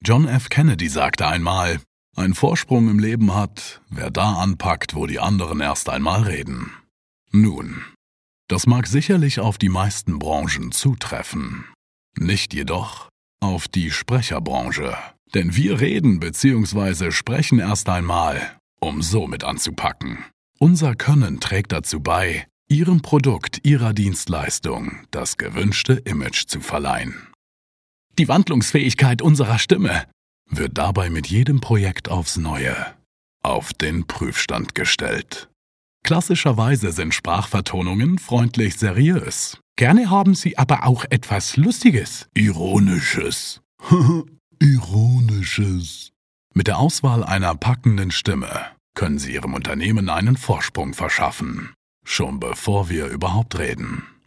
John F. Kennedy sagte einmal: Ein Vorsprung im Leben hat, wer da anpackt, wo die anderen erst einmal reden. Nun, das mag sicherlich auf die meisten Branchen zutreffen, nicht jedoch auf die Sprecherbranche. Denn wir reden bzw. sprechen erst einmal, um somit anzupacken. Unser Können trägt dazu bei, Ihrem Produkt, Ihrer Dienstleistung das gewünschte Image zu verleihen. Die Wandlungsfähigkeit unserer Stimme wird dabei mit jedem Projekt aufs Neue auf den Prüfstand gestellt. Klassischerweise sind Sprachvertonungen freundlich seriös. Gerne haben sie aber auch etwas Lustiges. Ironisches. Ironisches. Mit der Auswahl einer packenden Stimme können Sie Ihrem Unternehmen einen Vorsprung verschaffen, schon bevor wir überhaupt reden.